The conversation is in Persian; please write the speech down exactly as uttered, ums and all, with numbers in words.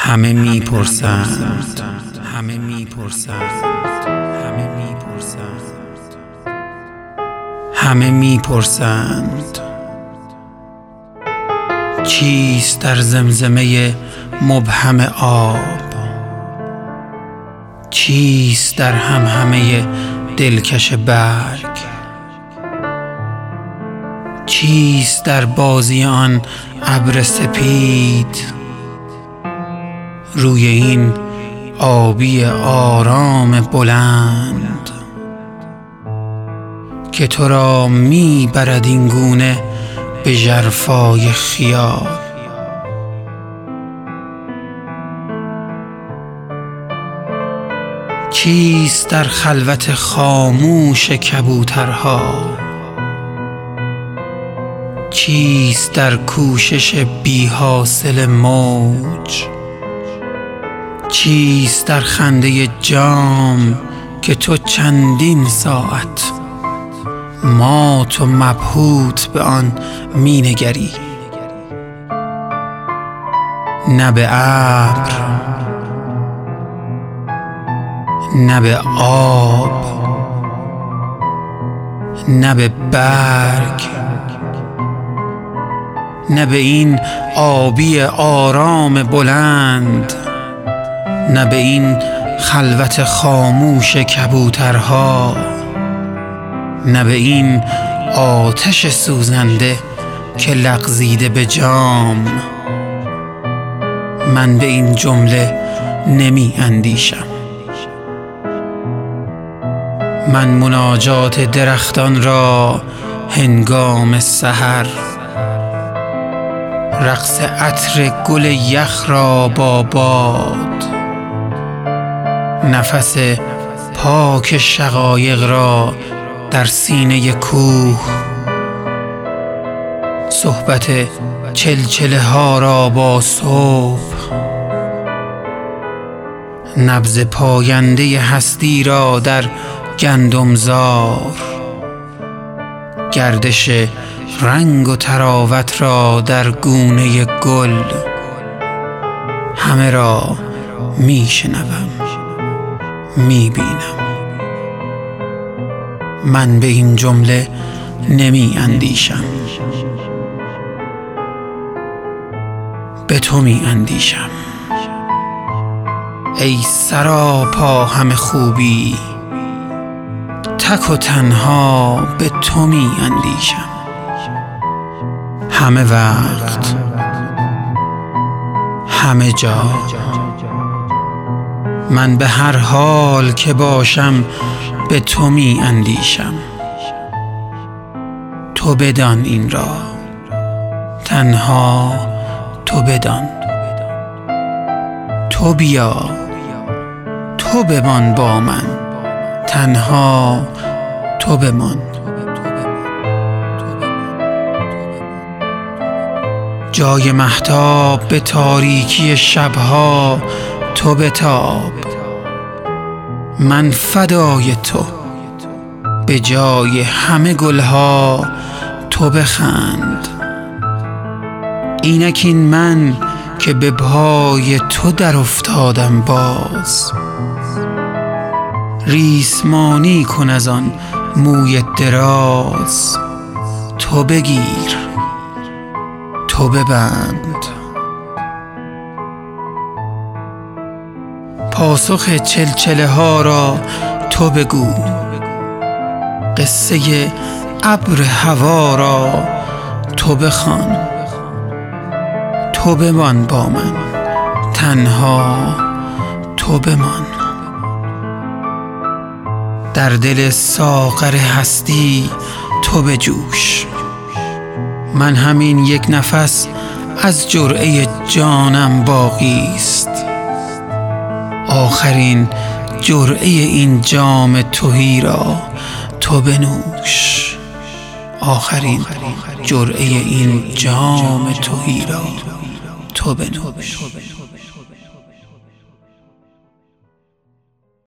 همه میپرسند همه میپرسند همه میپرسند همه میپرسند چیست در زمزمه مبهم آب؟ چیست در همهمه دلکش برگ؟ چیست در بازی آن ابر سپید روی این آبی آرام بلند که تو را می برد این گونه به ژرفای خیال؟ چیست در خلوت خاموش کبوترها؟ چیست در کوشش بی حاصل موج؟ چیست در خنده جام که تو چندین ساعت مات و مبهوت به آن می نگری؟ نه به ابر، نه به آب، نه به برگ، نه به این آبی آرام بلند، نه به این خلوت خاموش کبوترها، نه به این آتش سوزنده که لغزیده به جام. من به این جمله نمی اندیشم. من مناجات درختان را هنگام سحر، رقص عطر گل یخ را با باد، نفس پاک شقایق را در سینه کوه، صحبت چلچله ها را با صبح، نبض پاینده هستی را در گندمزار، گردش رنگ و طراوت را در گونه گل. همه را می شنوم، می بینم. من به این جمله نمی اندیشم. به تو می اندیشم ای سراپا همه خوبی، تک و تنها به تو می اندیشم. همه وقت، همه جا، من به هر حال که باشم به تو می اندیشم. تو بدان این را، تنها تو بدان. تو بیا، تو بمان با من، تنها تو بمان. جای مهتاب به تاریکی شبها تو بتاب. من فدای تو، به جای همه گلها تو بخند. اینک این من که به پای تو در افتادم باز. ریسمانی کن از آن موی دراز، تو بگیر، تو ببند. پاسخ چلچله ها را تو بگو، قصه ابر هوا را تو بخوان. تو بمان با من، تنها تو بمان. در دل ساغر هستی تو بجوش. من همین یک نفس از جرعه جانم باقی است. آخرین جرعه این جام تهی را تو بنوش. آخرین جرعه این جام تهی را تو بنوش.